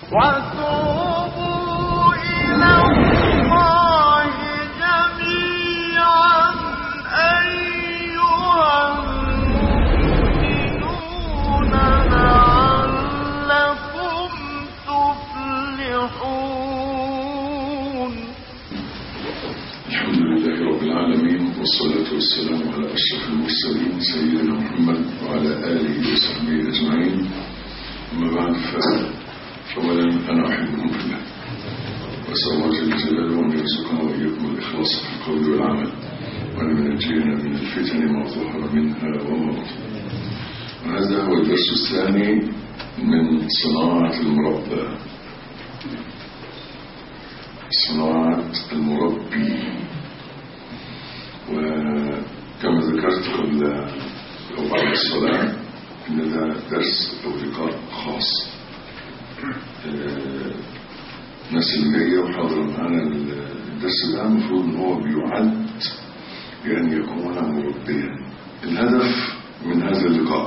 وتوبوا إلى الله جميعا أيها المؤمنون لعلكم تفلحون. الحمد لله رب العالمين، والصلاة والسلام على أشرف المرسلين سيدنا محمد وعلى آله وصحبه أجمعين. أما بعد، فأولا أنا أحبكم في الله، وأسأل الله جل جلاله أن يرزقنا وإياكم الإخلاص في القول والعمل، وأن ينجينا من الفتن ما ظهر منها وما بطن. وهذا هو الدرس الثاني من صناعة المربى، صناعة المربي. وكما ذكرت قبل أو بعد الصلاة إن ده درس أو لقاء خاص. الناس اللي جاية وحاضرة معانا الدرس ده المفروض إن هو بيعد بأن يكون مربيا. الهدف من هذا اللقاء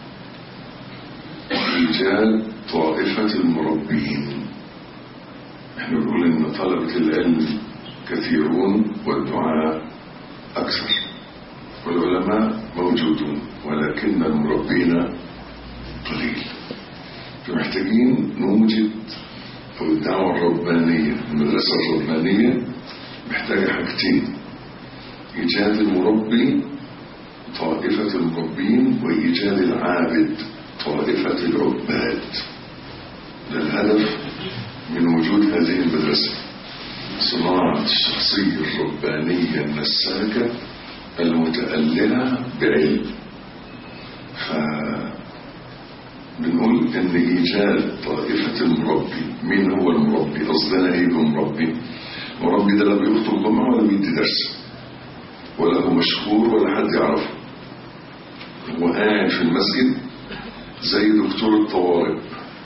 إيجاد طائفة المربين. احنا بنقول إن طلبة العلم كثيرون والدعاء أكثر، والعلماء موجودون، ولكن المربين قليل. فمحتاجين نوجد أو الدعوة الربانية، المدرسة الربانية محتاجة حاجتين: إيجاد المربي طائفة المربين، وإيجاد العابد طائفة العباد. ده الهدف من وجود هذه المدرسة، صناعة الشخصية الربانية النساكة المتألهة بعلم. فبنقول إن إيجاد طائفة المربي. مين هو المربي؟ قصدنا إيه بمربي؟ المربي ده لا بيخطب جمعة ولا بيدي درس ولا هو مشهور ولا حد يعرفه. هو قاعد في المسجد زي دكتور الطوارئ،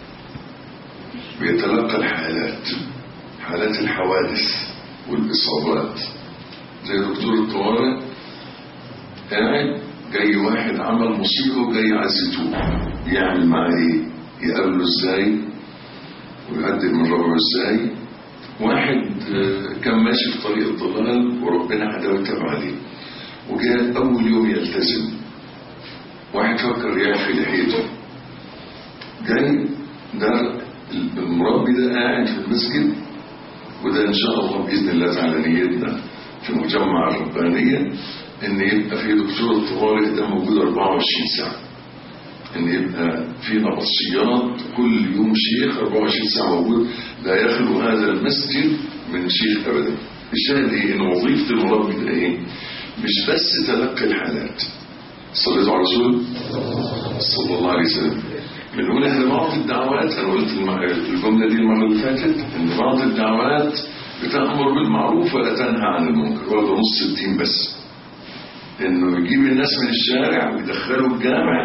بيتلقى حالات الحوادث والإصابات. زي دكتور الطوارئ قاعد، جاي واحد عمل مصيبة وجاي يعزتوه، يعمل معاه ايه؟ يقابله ازاي ويهدئ من ربعه ازاي؟ واحد كان ماشي في طريق الضلال وربنا هداه وتاب عليه، وجاء أول يوم يلتزم. واحد فكر يعفي لحيته، جاي ده المربي ده قاعد في المسجد. وده إن شاء الله بإذن الله تعالى نيتنا في مجمع الربانية إن يبقى في دكتور الطوارئ ده موجود 24 ساعة، إن يبقى في نبطشيات كل يوم شيخ 24 ساعة موجود، لا يخلو هذا المسجد من شيخ أبدا. الشاهد إيه؟ إن وظيفة المربي ده إيه؟ مش بس تلقي الحالات. صلوا على رسول صلى الله عليه وسلم. بنقول احنا بعض الدعوات، انا قلت الجمله دي المره اللي فاتت، ان بعض الدعوات بتأمر بالمعروف ولا تنهى عن المنكر، ولا نص الدين بس. انه يجيب الناس من الشارع ويدخلوا الجامع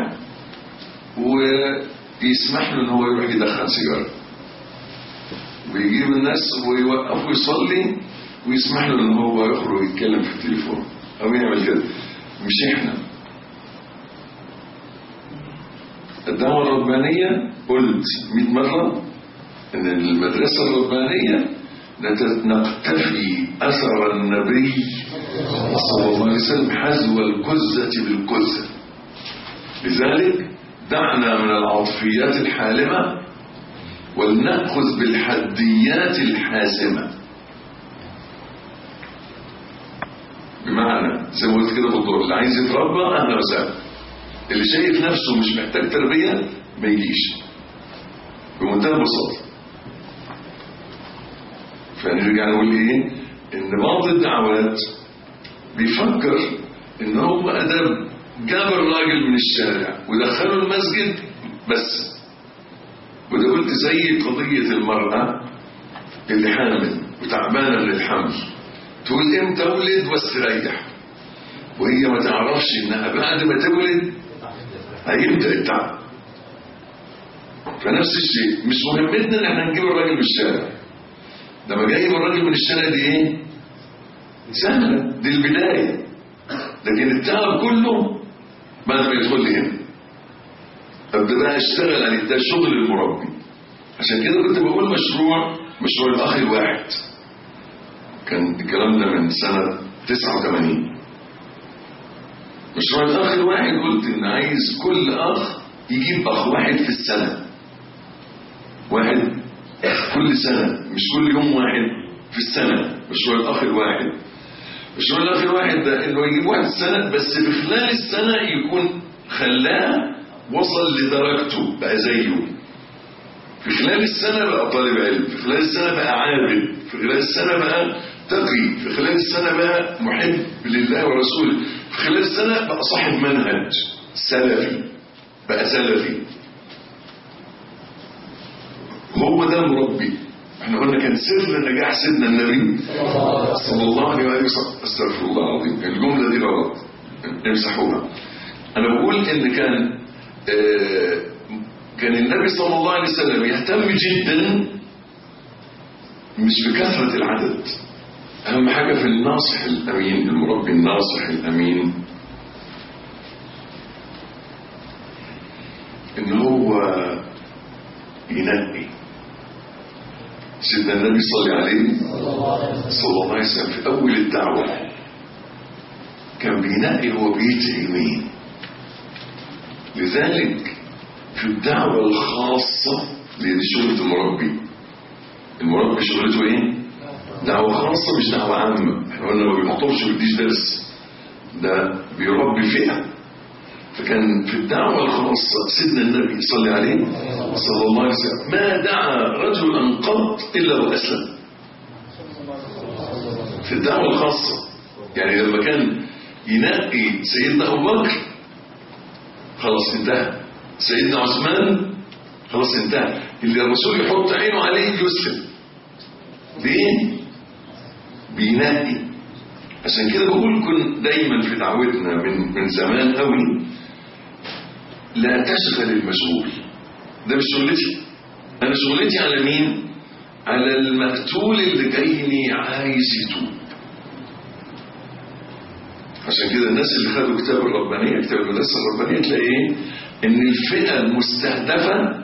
ويسمح له ان هو يروح يدخن سيجاره، ويجيب الناس ويوقفوا يصلي ويسمح له ان هو يخرج يتكلم في التليفون او يعمل كده. مش احنا. الدعوة الربانية قلت 100 مرة ان المدرسة الربانية نقتفي أثر النبي صلى الله عليه وسلم حذو الكزة بالكزة. لذلك دعنا من العاطفيات الحالمة ولنأخذ بالحديات الحاسمة. بمعنى زي ما قلت كده بالدور، اللي عايز يتربى أهلا وسهلا، اللي شايف نفسه مش محتاج تربية ما يجيش، بمنتهى البساطة. فنرجع نقول ايه؟ ان بعض الدعوات بيفكر ان هو ادب، جاب الراجل من الشارع ودخله المسجد بس. وده قلت زي قضية المرأة اللي حامل وتعبانة من الحمل، تقول امتى اولد واستريح، وهي ما تعرفش انها بعد ما تولد هيبدأ التعب. فنفس الشيء، مش مهمتنا ان احنا نجيب الراجل من الشارع. لما جايب الراجل من الشارع دي ايه؟ سهلة، دي البداية. لكن التعب كله بعد ما يدخل لي هنا ابدا بقى اشتغل عليه. ده شغل المربي. عشان كده كنت بقول مشروع الأخ الواحد. كان الكلام ده من سنة 89. مشروع الأخ الواحد قلت إن عايز كل أخ يجيب أخ واحد في السنة، واحد كل سنة، مش كل يوم واحد في السنة. مشروع الأخ الواحد، مشروع الأخ الواحد ده إنه يجيب واحد السنة، بس في خلال السنة يكون خلاه وصل لدرجته بقى زيه. في خلال السنة بقى طالب علم، في خلال السنة بقى عابد، في خلال السنة بقى تقي، في خلال السنة بقى محب لله ورسوله، في خلال السنة بقى صاحب منهج سلفي، بقى سلفي. هو ده المربي. احنا قلنا كان سر نجاح سيدنا النبي صلى الله عليه وسلم. استغفر الله العظيم، الجملة دي غلط، امسحوها. انا بقول ان كان النبي صلى الله عليه وسلم يهتم جدا مش بكثرة العدد، اهم حاجة في الناصح الامين، المربي الناصح الامين، ان هو ينقي. سيدنا النبي صلى الله عليه وسلم في اول الدعوة كان بينقي هو بيدعي مين. لذلك في الدعوة الخاصة، لأن شغلة المربي شغلته ايه؟ دعوة خاصة مش دعوة عامة. احنا قلنا ما بيخطبش ويديش درس، ده بيربي فئة. فكان في الدعوة الخاصة سيدنا النبي صلى الله عليه وسلم ما دعا رجلا قط إلا وأسلم. في الدعوة الخاصة يعني لما كان ينقي سيدنا أبو بكر خلاص انتهى، سيدنا عثمان خلاص انتهى، اللي الرسول يحط عينه عليه يسلم. ليه؟ بينقي. عشان كده بقول كن دايما في دعوتنا من زمان قوي لا تشغل المشغول. ده مش شغلتي، انا شغلتي على مين؟ على المقتول اللي جايني عايز يتوب. عشان كده الناس اللي خدوا كتاب الربانية، كتاب المدرسة الربانية، تلاقيه ان الفئة المستهدفة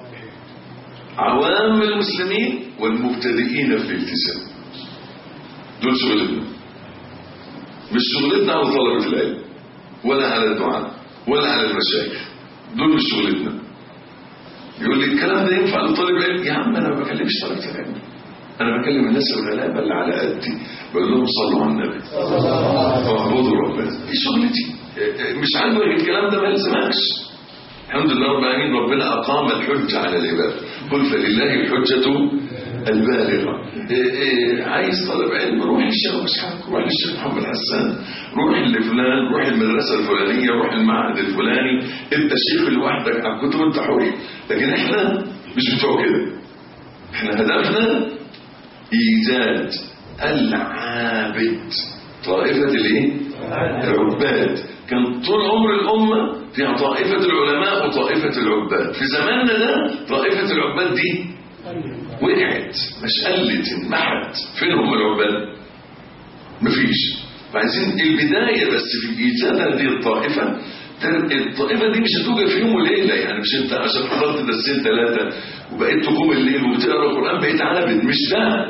عوام المسلمين والمبتدئين في الالتزام. دول شغلتنا، مش شغلتنا على طلبة العلم ولا على الدعاء ولا على المشايخ، دول مش شغلتنا. يقول لي الكلام ده ينفع لطالب علم؟ يا عم انا ما بكلمش طلبة العلم، انا بكلم الناس الغلابه اللي على قدي، بقول لهم صلوا على النبي واعبدوا ربنا. دي شغلتي. مش عاجبك الكلام ده ما يلزمكش. الحمد لله رب العالمين، ربنا اقام الحجه على العباد، قل فلله الحجه البالغه. عايز طالب علم روح للشيخ اسحاق، روح للشيخ محمد حسان، روح لفلان، روح المدرسه الفلانيه، روح المعهد الفلاني، انت شيخ لوحدك على الكتب انت حر. لكن احنا مش بتوع كده. احنا هدفنا ايجاد العابد، طائفه الايه؟ العباد. كان طول عمر الامه فيها طائفه العلماء وطائفه العباد. في زماننا ده طائفه العباد دي وقعت، مش قلت، انمحت. فين هم العباد؟ مفيش. فعايزين البدايه بس في ايجاد هذه الطائفه. الطائفه دي مش هتوجد في يوم وليله، يعني مش انت عشان حضرت درسين ثلاثه وبقيت تقوم الليل وبتقرا القران بقيت عابد. مش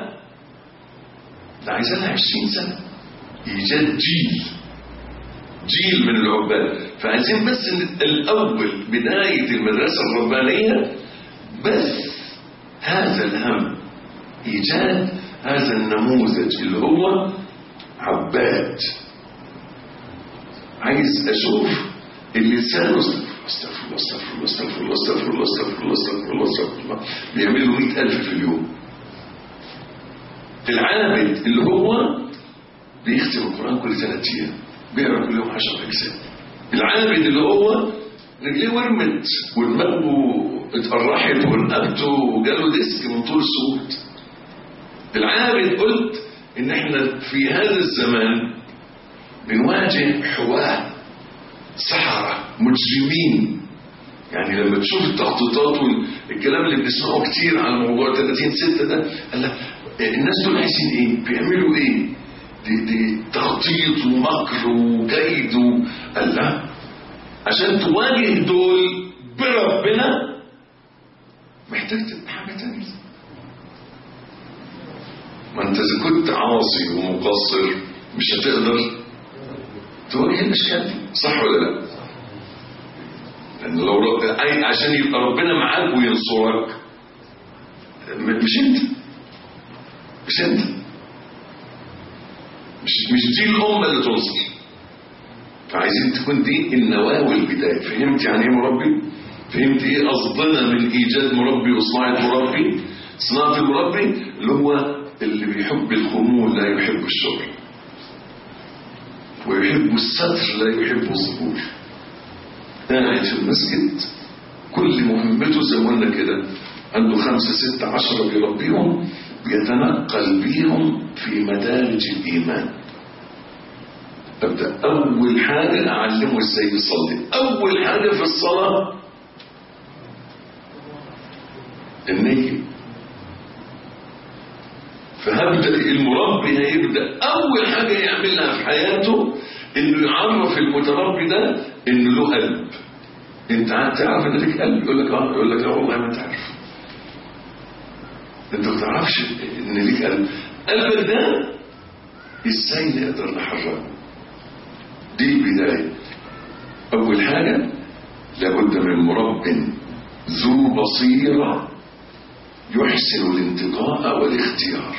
ده عايز لها 20 سنه ايجاد جيل من العباد. فعايزين بس الاول بدايه المدرسه الربانيه، بس هذا الهم ايجاد هذا النموذج اللي هو عباد. عايز اشوف اللسان استغفر الله استغفر الله استغفر الله استغفر الله استغفر الله استغفر الله استغفر الله بيعملوا 100,000 في اليوم. العابد اللي هو بيختم القرآن كل 3 أيام، بيقرأ كل يوم 10 أجزاء. العابد اللي هو رجليه ورمت ودماغه اتقرحت ورقبته وجاله ديسك من طول السود. العابد قلت ان احنا في هذا الزمان بنواجه حواه سحرة مجرمين. يعني لما تشوف التخطيطات والكلام اللي بنسمعه كتير على موضوع 30/6 ده، الناس دول عايزين ايه؟ بيعملوا ايه؟ دي تخطيط ومكر وكيد عشان تواجه دول بربنا محتاج تبقى حاجة تانية. ما انت اذا كنت عاصي ومقصر مش هتقدر تواجه الاشكال دي، صح ولا لا؟ لان لو عشان يبقى ربنا معاك وينصرك مش انت مش دي الامه اللي تنصر. فعايزين تكون دي النواه والبدايه. فهمت يعني ايه مربي؟ فهمت ايه قصدنا من ايجاد مربي وصناعه مربي؟ صناعه المربي اللي هو اللي بيحب الخمول لا يحب الشر، ويحب الستر لا يحب الظهور. قاعد في المسجد كل مهمته زي ما قلنا كده، عنده 5 6 10 بيربيهم، بيتنقل بيهم في مدارج الإيمان. أبدأ أول حاجة أعلمه إزاي يصلي. أول حاجة في الصلاة النية. فهبدأ المربي هيبدأ أول حاجة يعملها في حياته إنه يعرف المتربي ده إنه له قلب. أنت تعرف إن لك قلب؟ يقول لك لا والله ما تعرف. أنت ما تعرفش إن لك قلب. قلبك ده إزاي نقدر نحرره؟ دي البداية. أول حاجة لابد من مرب ذو بصيرة يحسن الانتقاء والاختيار،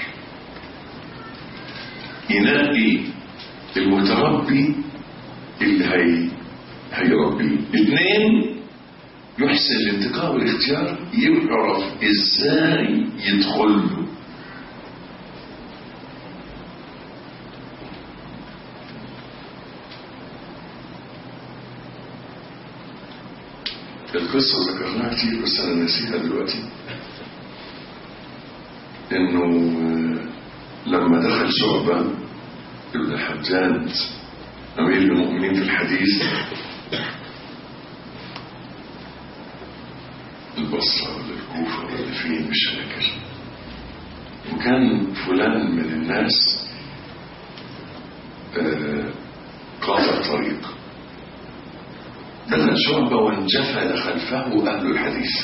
ينقي المتربي اللي هيربيه. 2 يحسن الانتقاء والاختيار، يعرف ازاي يدخل له. القصة ذكرناها كتير بس انا نسيها دلوقتي. انه لما دخل شعبة ابن الحجاج امير المؤمنين في الحديث البصرة ولا الكوفة ولا فين مش فاكر، وكان فلان من الناس قاطع طريق. دخل شعبة وانجفل خلفه أهل الحديث،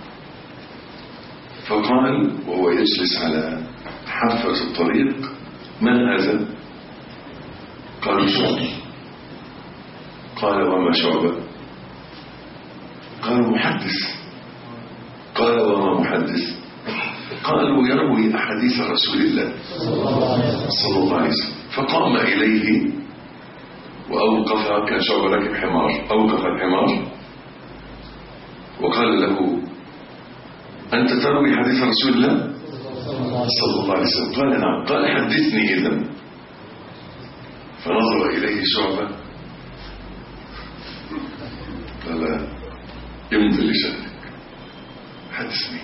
فقال وهو يجلس على حافة الطريق: من هذا؟ قالوا شعبة. قال وما شعبة؟ قالوا محدث. قال وما محدث؟ قالوا يروي أحاديث رسول الله صلى الله عليه وسلم. فقام إليه وأوقف، كان شعبة راكب حمار، أوقف الحمار وقال له: أنت تروي حديث رسول الله صلى الله عليه وسلم؟ قال نعم. قال حدثني إذن. فنظر إليه شعبة قال: امضي لشأنك، حدثني.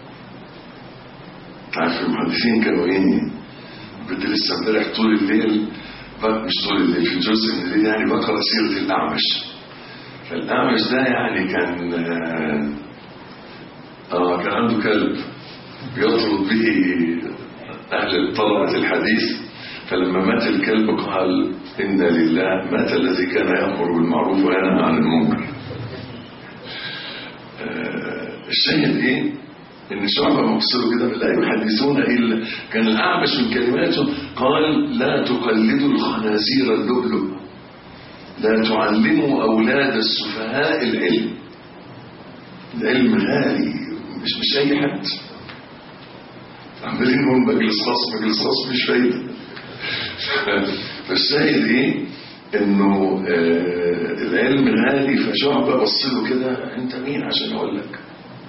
تعرف المحدثين كانوا ايه؟ بدي لسه امبارح طول الليل، مش طول الليل، في جزء من الليل يعني بقرأ سيرة الأعمش. فالأعمش ده يعني كان عنده كلب بيطرد به أهل طلبة الحديث. فلما مات الكلب قال: إنا لله، مات الذي كان يأمر بالمعروف وينهى عن المنكر. الشاهد ايه؟ ان شعبة مقصده كده لا يحدثون الا، كان الأعمش من كلماته قال: لا تقلدوا الخنازير اللؤلؤ، لا تعلموا اولاد السفهاء العلم. العلم غالي، مش اي حد. عمالين نقول مجلس خاص مش فايده. فالشاهد ايه؟ انه العلم غالي. فشعبة بصله كده: انت مين عشان اقول لك؟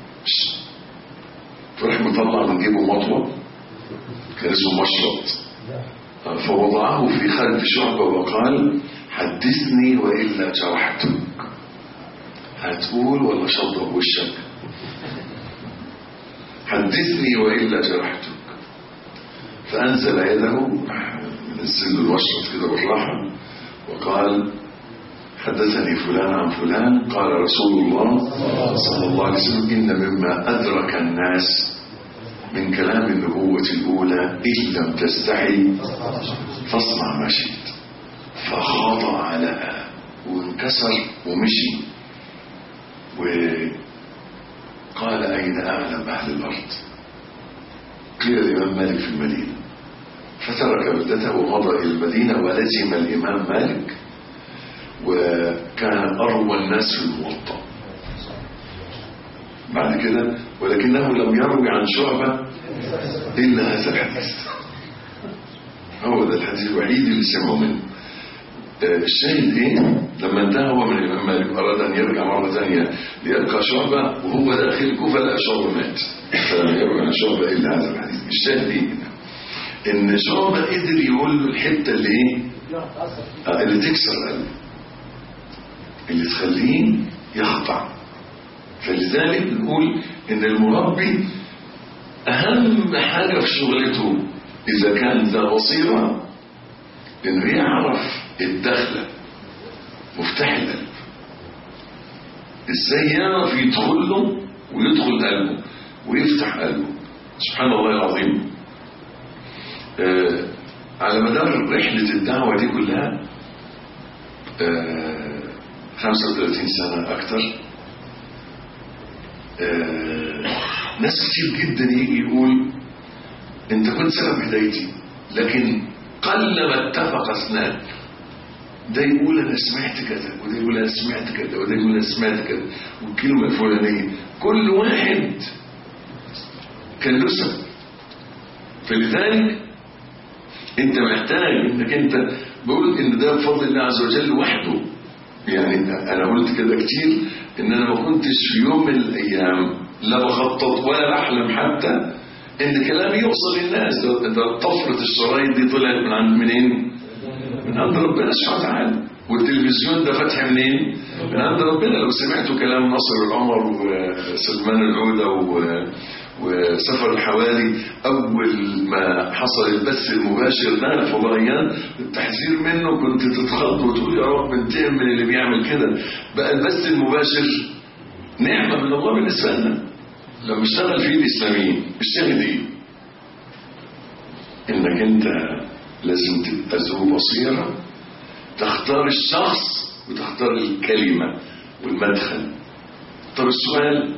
فرح مطلع من جيبه مطوة كان اسمه مشرط، فوضعه في خلف شعبة وقال: حدثني وإلا جرحتك. هتقول ولا شضب وشك؟ حدثني وإلا جرحتك. فأنزل يده، نزل له الوشرط كده بالراحة وقال: حدثني فلان عن فلان قال رسول الله صلى الله عليه وسلم: إن مما أدرك الناس من كلام النبوة الأولى إن لم تستحي فاصنع ما شئت. فخضع لها وانكسر ومشي. قال أين أعلم أهل الأرض؟ قيل الإمام مالك في المدينة، فترك بلدته ومضى إلى المدينة ولزم الإمام مالك، وكان أروى الناس في الموطأ بعد كده، ولكنه لم يروي عن شعبة إلا هذا الحديث. هو ده الحديث الوحيد اللي سمعه منه. الشاهد ايه؟ لما انتهى هو من الإمام مالك أراد أن يرجع مرة ثانية ليلقى شعبة، وهو داخل الكوفة لقى شعبة مات، فلم يروي عن شعبة إلا هذا الحديث. الشاهد ايه؟ إن شعبة قدر يقول له الحتة اللي ايه؟ اللي تكسر قلبه، اللي تخليه يخضع. فلذلك نقول إن المربي أهم حاجة في شغلته إذا كان ذا بصيرة إنه يعرف الدخلة، مفتاح القلب، إزاي يعرف يدخل له ويدخل قلبه ويفتح قلبه. سبحان الله العظيم. على مدار رحلة الدعوة دي كلها 35 سنة أكتر، ناس كتير جدا يجي يقول انت كنت سبب هدايتي، لكن قلما اتفق اثنان، ده يقول انا سمعت كذا، وده يقول انا سمعت كذا، وده يقول انا سمعت كذا، والكلمه الفلانيه كل واحد كان له سبب. فلذلك انت محتاج انك انت، بقول ان ده بفضل الله عز وجل وحده. يعني انا قلت كده كتير ان انا ما كنتش في يوم من الايام لا بخطط ولا بحلم حتى ان كلامي يوصل للناس. ده طفرة الشرايط دي طلعت من عند منين؟ من عند ربنا سبحانه وتعالى. والتلفزيون ده فتح منين؟ من عند ربنا. لو سمعتوا كلام ناصر القمر وسلمان العودة وسفر الحوالي اول ما حصل البث المباشر ده الفضائيات، التحذير منه كنت تتخض وتقول يا رب انتقم من اللي بيعمل كده. بقى البث المباشر نعمة من الله بالنسبة لنا لما اشتغل فيه الإسلاميين. الشاهد ايه؟ انك انت لازم تبقى ذو بصيرة، تختار الشخص وتختار الكلمة والمدخل. طب السؤال،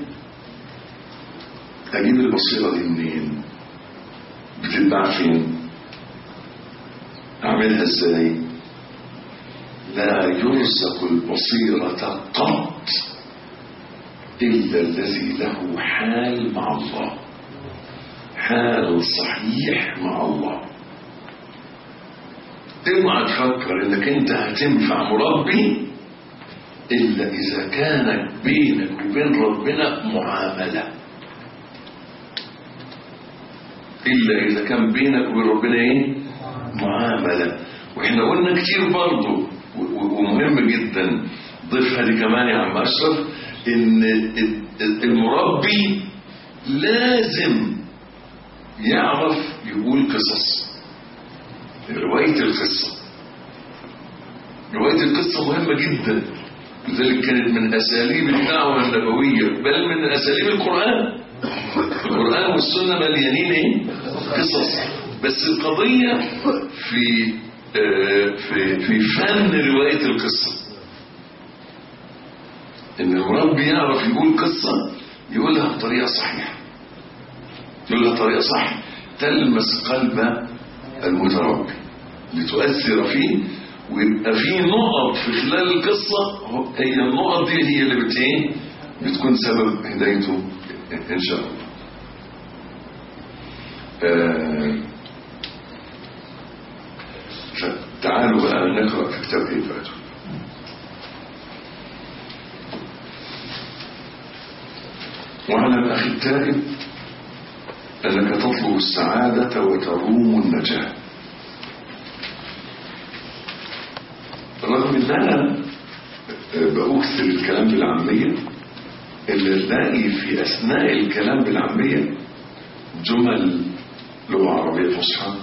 اجيب البصيرة دي منين؟ بتتباع فين؟ اعملها ازاي؟ لا يرزق البصيرة قط إلا الذي له حال مع الله، حال صحيح مع الله. اوعى تفكر انك انت هتنفع مربي الا اذا كانت بينك وبين ربنا معاملة، الا اذا كان بينك وبين ربنا ايه؟ معاملة. واحنا قلنا كتير برضو ومهم جدا، ضيفها دي كمان يا عم اشرف، ان المربي لازم يعرف يقول قصص. رواية القصة مهمة جدا، لذلك كانت من أساليب الدعوة النبوية، بل من أساليب القرآن والسنة مليانين ايه؟ قصص. بس القضية في فن رواية القصة، ان المربي يعرف يقول قصة يقولها بطريقة صحيحة، يقولها بطريقة صح تلمس قلب المتربي لتؤثر فيه، ويبقى فيه نقط في خلال القصة، هي النقط دي هي اللي بتكون سبب هدايته ان شاء الله. فتعالوا بقى نقرأ في كتاب ايه فاتوا. واعلم أخي التائب أنك تطلب السعادة وتروم النجاة. رغم أن أنا بأكثر الكلام بالعامية، اللي نلاقي في أثناء الكلام بالعامية جمل لغة عربية فصحى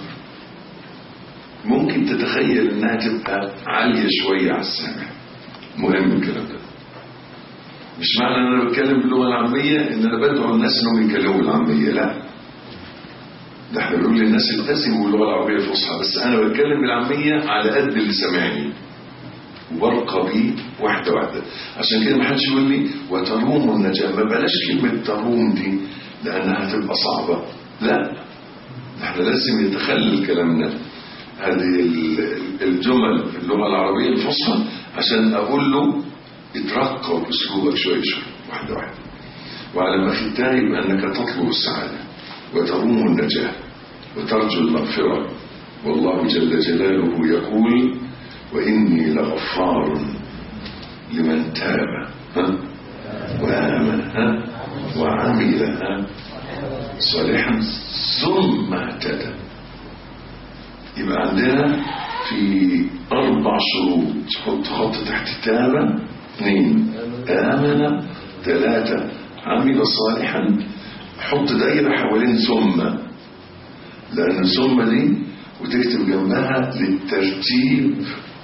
ممكن تتخيل أنها تبقى عالية شوية على السامع. مهم الكلام ده. مش معنى ان انا بتكلم باللغه العاميه ان انا بدعو الناس انهم يتكلموا بالعاميه، لا، ده احنا بنقول للناس التزموا باللغه العربيه الفصحى، بس انا بتكلم بالعاميه على قد اللي سامعني. وارقى بيه واحدة واحدة. عشان كده ما حدش يقول لي وتروم النجاة، ما بلاش كلمة تروم دي لأنها هتبقى صعبة، لا، احنا لازم يتخلل كلامنا هذه الجمل في اللغة العربية الفصحى عشان أقول له اترقى بأسلوبك شوية شوية واحدة واحدة. وعلى ما ختاه يبقى أنك تطلب السعادة وتروم النجاة وترجو المغفرة. والله جل جلاله يقول وإني لغفار لمن تاب وآمن وعمل صالحا ثم اهتدى. يبقى عندنا في 4 شروط، حط خط تحت تاب، 2 آمن، 3 عمل صالحا، حط دايرة حوالين ثم، لأن ثم دي وتكتب جنبها للترتيب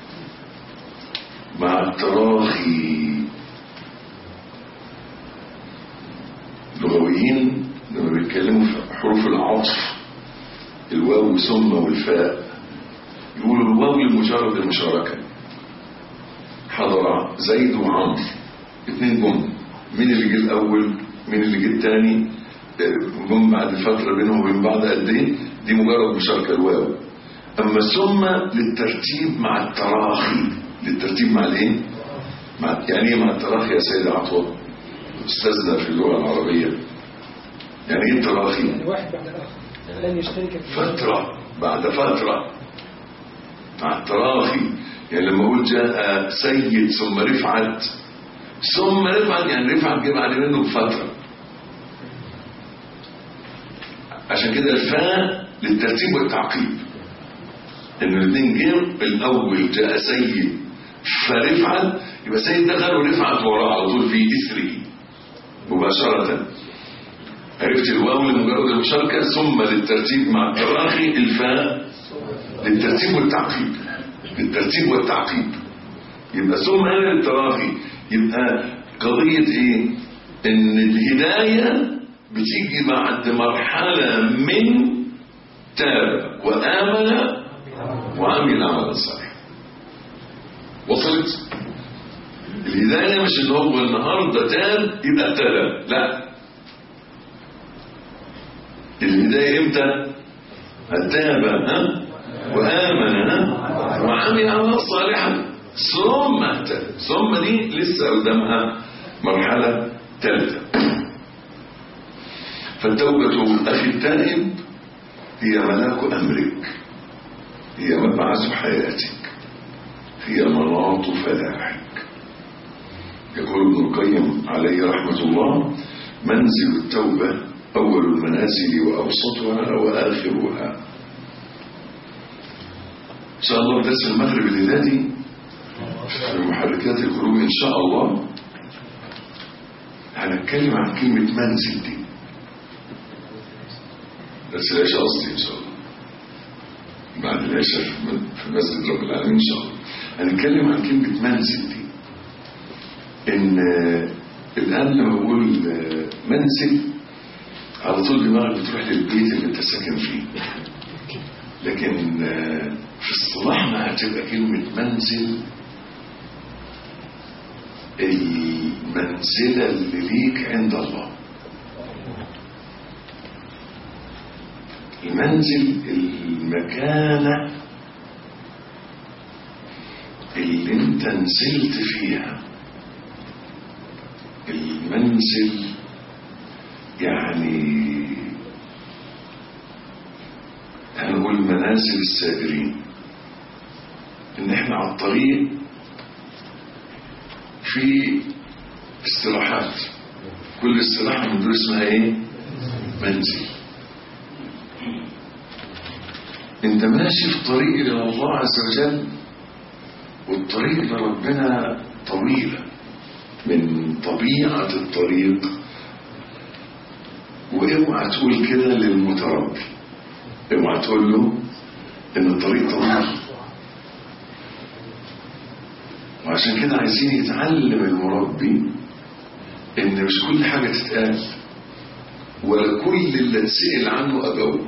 مع التراخي. لغويين لما بيتكلموا في حروف العطف الواو ثم والفاء يقولوا الواو لمجرد المشاركة. حضر زيد وعمر 2 جم، مين اللي جه الأول مين اللي جه الثاني، جم بعد فترة بينهم وبين بعض قد ايه، دي مجرد مشاركة الواو. أما ثم للترتيب مع التراخي، للترتيب مع الايه؟ يعني ايه مع التراخي يا سيدي عطوة استاذنا في اللغة العربية؟ يعني ايه التراخي؟ واحد بعد الآخر لن يشترك فترة بعد فترة مع التراخي. يعني لما اقول جاء سيد ثم رفعت، ثم رفعت يعني رفعت جه بعد منه بفترة. عشان كده الفاء للترتيب والتعقيب، ان الاثنين جه الاول جاء سيد فرفعت، يبقى سيد دخل ورفعت وراه على طول في اثره مباشرة. عرفت الواو لمجرد المشاركة، ثم للترتيب مع التراخي، الفاء للترتيب والتعقيب، للترتيب والتعقيب. يبقى ثم هنا للتراخي، يبقى قضية ايه؟ ان الهداية بتيجي بعد مرحلة من تاب وآمن وعمل عملا صالحا. وصلت؟ الهداية مش ان هو النهارده تاب يبقى ابتدى، لا، الهداية امتى؟ تاب وآمن وعمل عملا صالحا ثم اهتدى. ثم دي لسه قدامها مرحلة ثالثة. فالتوبة أخي التائب هي ملاك أمرك، هي مبعث حياتك، هي مناط فلاحك. يقول ابن القيم عليه رحمة الله منزل التوبة أول المنازل وأوسطها وآخرها. إن شاء الله درس المغرب الليلة في محركات القلوب إن شاء الله هنتكلم عن كلمة منزل دي، بس العشاء قصدي إن شاء الله بعد العشاء في مسجد رب العالمين إن شاء الله هنتكلم عن كلمة منزل دي. إن الآن لما بقول منزل على طول دماغك بتروح للبيت اللي أنت ساكن فيه، لكن في اصطلاحنا هتبقى كلمة منزل المنزلة اللي ليك عند الله. المنزل المكانة اللي انت نزلت فيها. المنزل يعني هنقول منازل السائرين، ان احنا على الطريق في استراحات، كل استراحة من دول اسمها ايه؟ منزل. انت ماشي في طريق الى الله عز وجل، والطريق لربنا طويلة. من طبيعة الطريق، واوعى تقول كده للمتربي، اوعى تقول له ان الطريق طويل. وعشان كده عايزين يتعلم المربي ان مش كل حاجة تتقال ولا كل اللي تسأل عنه أجاوب.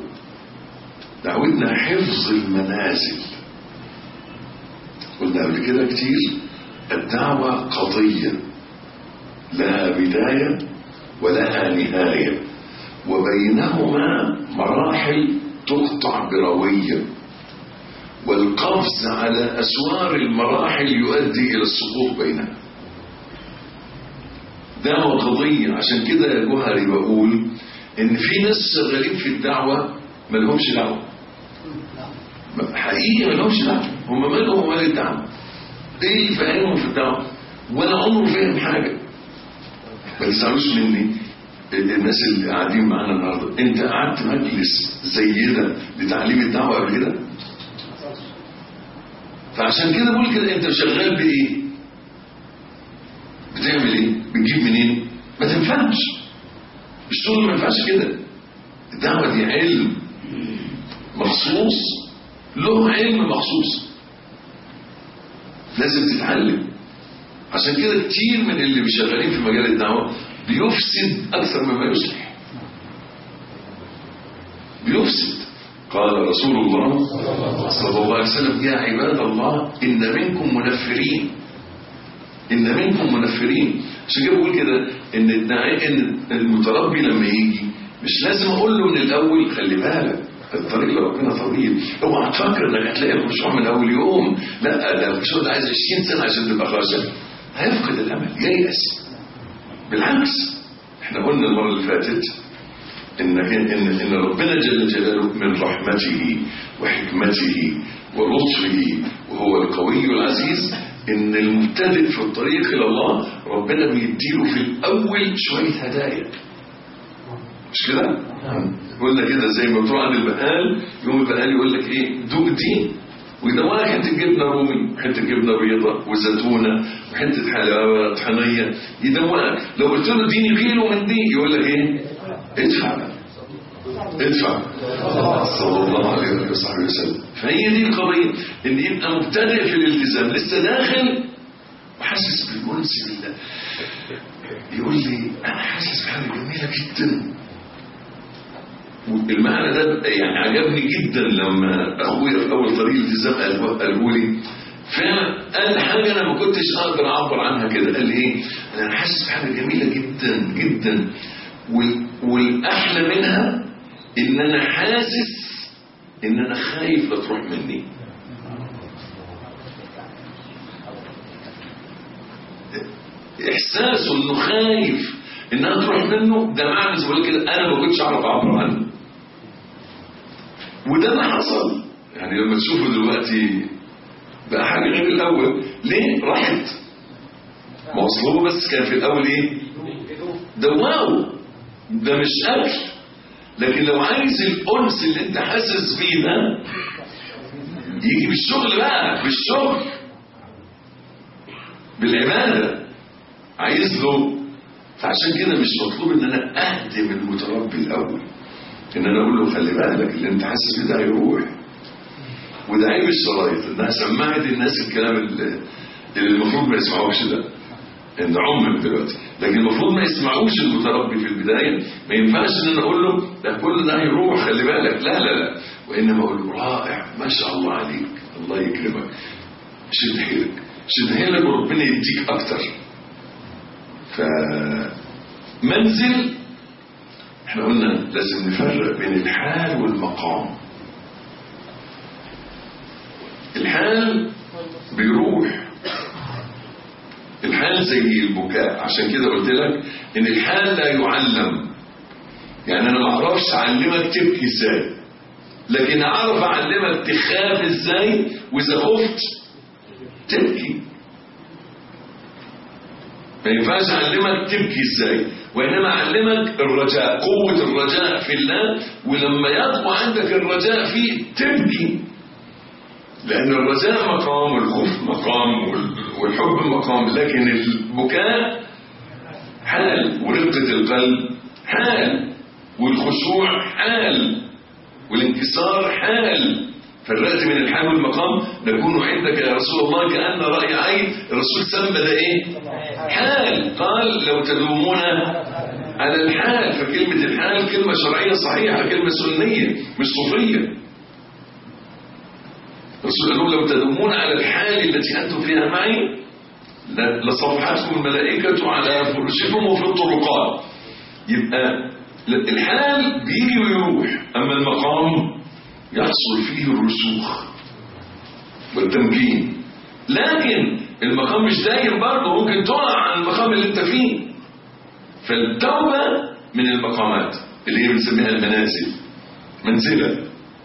دعوتنا حفظ المنازل، قلنا قبل كده كتير الدعوة قضية لها بداية ولها نهاية، وبينهما مراحل تقطع بروية، والقفز على أسوار المراحل يؤدي إلى السقوط بينها. دعوة قضية. عشان كده يا جوهري بقول إن في ناس شغالين في الدعوة ما لهمش دعوة، حقيقي ما لهمش دعوة. هم مالهم ومال الدعوة؟ إيه فاهمهم في الدعوة؟ ولا عمره فاهم حاجة. ما تسألوش مني الناس اللي قاعدين معانا النهارده، انت قعدت مجلس زي ده لتعليم الدعوه قبل كده؟ فعشان كده بقول كده، انت شغال بايه؟ بتعمل ايه؟ بتجيب منين؟ ما تنفعش الشغل، ما ينفعش كده. الدعوه دي علم مخصوص، له علم مخصوص لازم تتعلم. عشان كده كتير من اللي بيشغلين في مجال الدعوه بيفسد أكثر مما يصلح. بيفسد. قال رسول الله صلى الله عليه وسلم: يا عباد الله إن منكم منفرين، إن منكم منفرين. عشان كده بقول كده إن الداعي، إن المتربي لما يجي مش لازم أقول له من الأول خلي بالك الطريق لربنا طويل، اوعى تفكر إنك هتلاقي المشروع من أول يوم. لا، ده المشروع ده عايز 20 سنة عشان تبقى خاشع. هيفقد الأمل، ييأس. بالعكس، احنا قلنا المرة اللي فاتت إن ربنا جل جلاله من رحمته وحكمته ولطفه وهو القوي العزيز، إن المبتدئ في الطريق إلى الله ربنا بيديله في الأول شوية هدايا. مش كده؟ قلنا كده زي ما بتروح عند البقال، يوم البقال يقول لك إيه؟ دوق دي ويدوق حته جبنه رومي وحته جبنه بيضاء وزيتونه وحته حلاوه طحينيه، يدوقك. لو قلت له اديني كيلو من دي يقول لك ايه؟ ادفع ادفع. صلى الله عليه وصحبه وسلم. فهي دي القضيه، ان يبقى مبتدئ في الالتزام لسه داخل وحاسس بالانس بالله، يقول لي انا حاسس بحاجه جميله جدا. المعنى ده يعني عجبني جدا لما اخويا في اول طريق الالتزام قاله لي فعلا. قال حاجه انا ما كنتش اقدر اعبر عنها كده. قال لي ايه؟ انا حاسس بحاجه جميله جدا جدا، والاحلى منها ان انا حاسس ان انا خايف لا تروح مني. احساسه انه خايف انها تروح منه، ده معنى زي ما كده انا ما كنتش اعرف اعبر عنه. وده اللي حصل. يعني لما تشوفه دلوقتي بقى حاجه غير الاول. ليه؟ راحت. ما وصلوه بس كان في الاول ايه؟ دواو. ده مش اكل. لكن لو عايز الانس اللي انت حاسس بيه ده يجي بالشغل بقى، بالشغل بالعباده عايز له. فعشان كده مش مطلوب ان انا اهدم المتربي الاول، ان انا اقول له خلي بالك اللي انت حاسس بيه ده هيروح. وده عيب الشرايط انها سمعت الناس الكلام اللي المفروض ما يسمعوش ده، ان عمم دلوقتي. لكن المفروض ما يسمعوش المتربي في البدايه. ما ينفعش ان انا اقول له ده كل ده هيروح خلي بالك، لا لا لا. وانما اقول له رائع ما شاء الله عليك، الله يكرمك، شد حيلك شد حيلك وربنا يديك اكتر. فمنزل احنا قلنا لازم نفرق بين الحال والمقام. الحال بيروح، الحال زي البكاء. عشان كده قلت لك ان الحال لا يعلم. يعني انا ما اعرفش اعلمك تبكي ازاي، لكن اعرف اعلمك تخاف ازاي، واذا خفت تبكي. ما ينفعش اعلمك تبكي ازاي، وانما اعلمك الرجاء، قوة الرجاء في الله. ولما يقوى عندك الرجاء فيه تبكي، لان الرجاء مقام والخوف مقام والحب مقام، لكن البكاء حال، ورقة القلب حال، والخشوع حال، والانكسار حال. فرقت من الحال والمقام. نكون عندك يا رسول الله كأن رأي عين. الرسول سمى ده ايه؟ حال. قال لو تدومون على الحال. فكلمة الحال كلمة شرعية صحيحة، كلمة سنية مش صوفية. الرسول قال لو تدومون على الحال التي أنتم فيها معي لصفحتكم الملائكة على فرشكم وفي الطرقات. يبقى الحال بيجي ويروح، أما المقام يحصل فيه الرسوخ والتمكين. لكن المقام مش دايم برضه، ممكن تقع عن المقام اللي انت فيه. فالتوبة من المقامات اللي هي بنسميها المنازل، منزلة.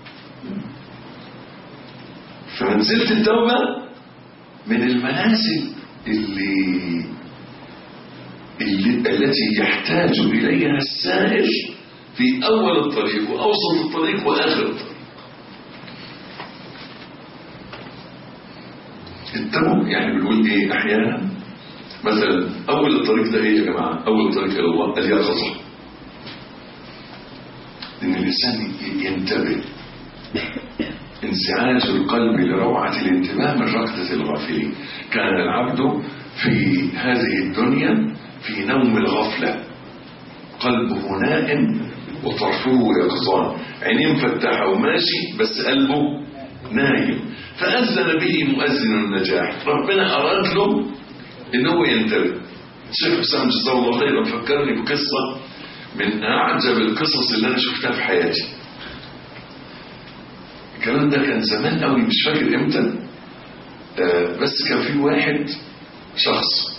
فمنزلة التوبة من المنازل التي يحتاج إليها السائر في أول الطريق وأوسط الطريق وآخر الطريق. التوبة يعني بنقول إيه أحيانا مثلا أول الطريق ده إيه يا جماعة؟ أول الطريق إلى الله اليقظة، إن الإنسان ينتبه، انزعاج القلب لروعة الانتباه من ركضة الغافلين. كان العبد في هذه الدنيا في نوم الغفلة، قلبه نائم وطرفه يقظان، عينيه مفتحة وماشي بس قلبه نايم. فأذن به مؤذن النجاح، ربنا أراد له إنه ينتبه. الشيخ حسام جزاه الله خيرا فكرني بقصة من أعجب القصص اللي أنا شفتها في حياتي. الكلام ده كان زمان قوي، مش فاكر امتى، بس كان في واحد شخص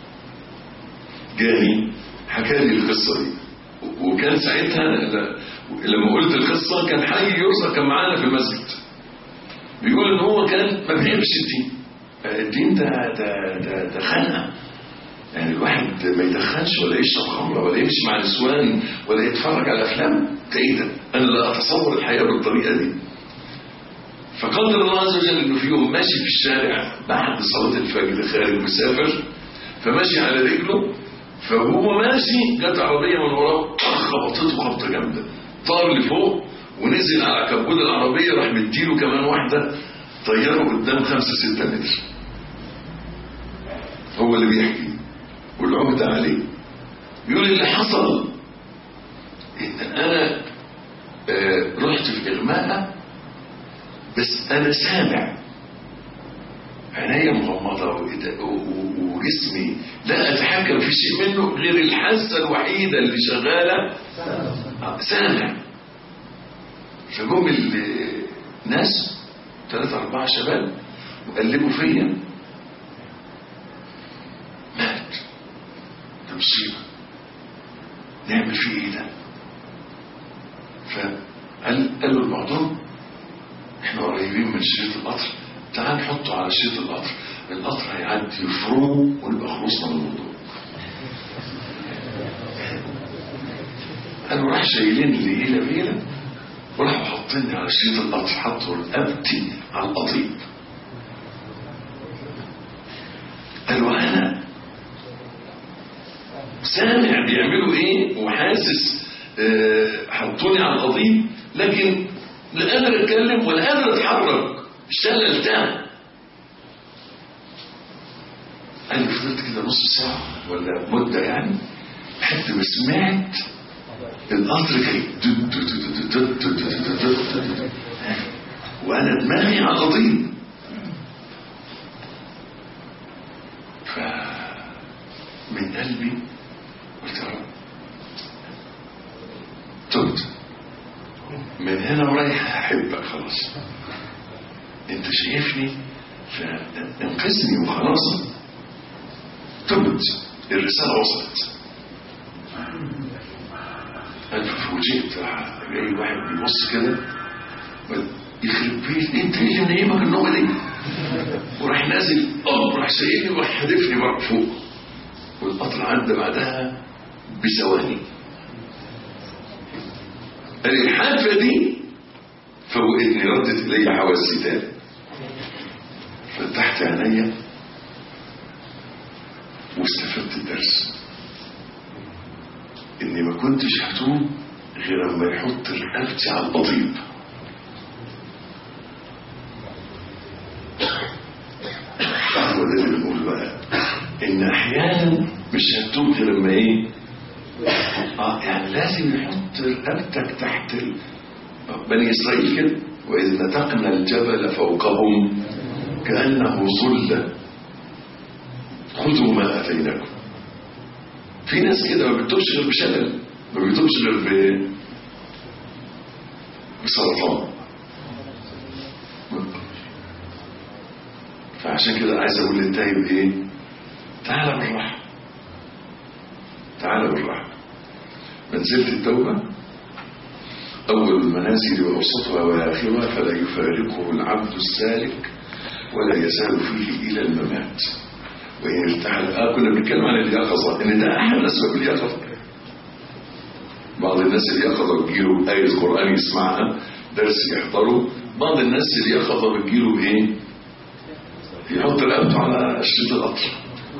جاني حكى لي القصة دي، وكان ساعتها لما قلت القصة كان حي يرزق كان معانا في المسجد، بيقول ان هو كان ما بيحبش الدين. الدين ده خنقة، يعني الواحد ما يدخنش ولا يشرب خمرة ولا يمشي مع نسوان ولا يتفرج على افلام. ايه ده؟ انا لا اتصور الحياة بالطريقة دي. فقدر الله عز وجل انه في يوم ماشي في الشارع بعد صلاة الفجر، خارج مسافر، فماشي على رجله، فهو ماشي جت عربية من وراه خبطته خبطة جامدة، طار لفوق ونزل على كبود العربية، راح مديله كمان واحدة طيره قدام 5-6 متر. هو اللي بيحكي والعهد عليه، بيقول اللي حصل ان انا رحت في اغماء، بس انا سامع، عينيا مغمضة وجسمي لا اتحكم في شيء منه غير الحاسة الوحيدة اللي شغالة سامع. فجم الناس 3-4 شباب وقلبوا فيا، مات، ده مصيبة، نعمل فيه ايه ده؟ فقالوا لبعضهم احنا قريبين من شريط القطر، تعال نحطه على شريط القطر، القطر هيعدي يفرمه ونبقى خلصنا من الموضوع. قالوا راح شايلين لي هيلة وراحوا حاطيني على شريط القطر، حطوا رقبتي على القضيب. قالوا انا سامع بيعملوا ايه وحاسس حطوني على القضيب، لكن لا قادر اتكلم ولا قادر اتحرك، الشلل بتاعي. قال لي فضلت كده نص ساعة ولا مدة يعني، لحد ما سمعت القطر جاي وانا دماغي على القضيب. فمن قلبي قلت يا رب تبت، من هنا ورايح احبك خلاص، انت شايفني فانقذني وخلاص. تبت، الرسالة وصلت. قال فوجئت جاي واحد بيبص كده يخرب بيت انت ايه اللي منيمك النومه دي؟ وراح نازل راح سايقني وراح حدفني بره فوق، والقطر عدى بعدها بثواني. الحادثه دي فوقتني، ردت الي حواسي تاني، فتحت عينيا واستفدت الدرس اني ما كنتش هتوب غير لما يحط رقبتي على القضيب. هو ده اللي بنقول بقى، ان احيانا مش هتوب غير لما ايه، يعني لازم يحط رقبتك تحت بني اسرائيل كده، واذ نتقنا الجبل فوقهم كانه ظله خذوا ما اتيناكم. في ناس كده ما بتتوبش غير بشلل، ما بتتوبش غير بسرطان. فعشان كده عايز اقول للتايب ايه؟ تعالى بالراحه، تعالى بالراحه. منزلة التوبة أول المنازل وأوسطها وآخرها، فلا يفارقه العبد السالك ولا يزال فيه إلى الممات وإن ارتحل. كنا بنتكلم عن اليقظة، إن ده أحد أسباب اليقظة. بعض الناس اليقظة بتجيله آية قرآن يسمعها، درس يحضره. بعض الناس اليقظة بتجيله إيه؟ يحط رقبته على شريط القطر،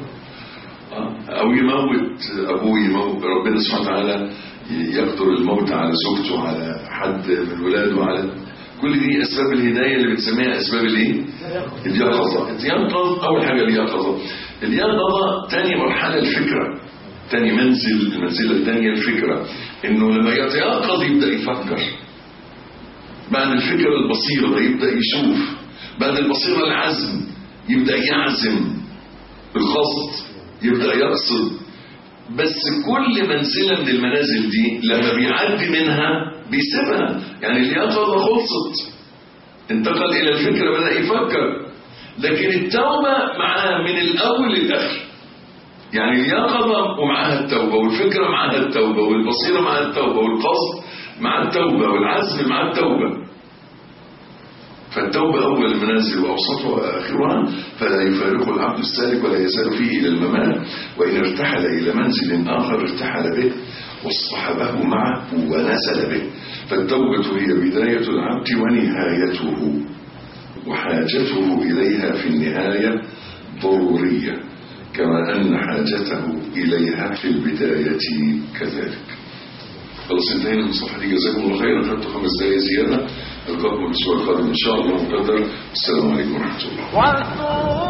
أو يموت أبوه، يموت ربنا سبحانه وتعالى يقدر الموت على زوجته، على حد من ولاده، على كل دي أسباب الهداية اللي بتسميها أسباب الإيه؟ اليقظة. اليقظة أول حاجة اليقظة. اليقظة تاني مرحلة الفكرة، تاني المنزلة الثانية الفكرة، إنه لما يتيقظ يبدأ يفكر. بعد الفكرة البصيرة يبدأ يشوف، بعد البصيرة العزم يبدأ يعزم القصد، يبدأ يقصد. بس كل منزلة من المنازل دي لما بيعدي منها بيسيبها. يعني اليقظة خلصت، انتقل إلى الفكرة، بدأ يفكر. لكن التوبة معها من الأول للآخر. يعني اليقظة ومعها التوبة، والفكرة معها التوبة، والبصيرة معها التوبة، والقصد مع التوبة، والعزم مع التوبة. فالتوبة أول المنازل وأوسطها وآخرها، فلا يفارق العبد السالك ولا يزال فيه إلى الممات وإن ارتحل إلى منزل آخر ارتحل به واصطحبه معه ونزل به. فالتوبة هي بداية العبد ونهايته، وحاجته إليها في النهاية ضرورية، كما أن حاجته إليها في البداية كذلك. خلاص انتهينا من الصفحة دي، جزاكم الله خيرا. خدت 5 دقايق زيادة. القاكم الأسبوع القادم إن شاء الله مقدر. السلام عليكم ورحمة الله.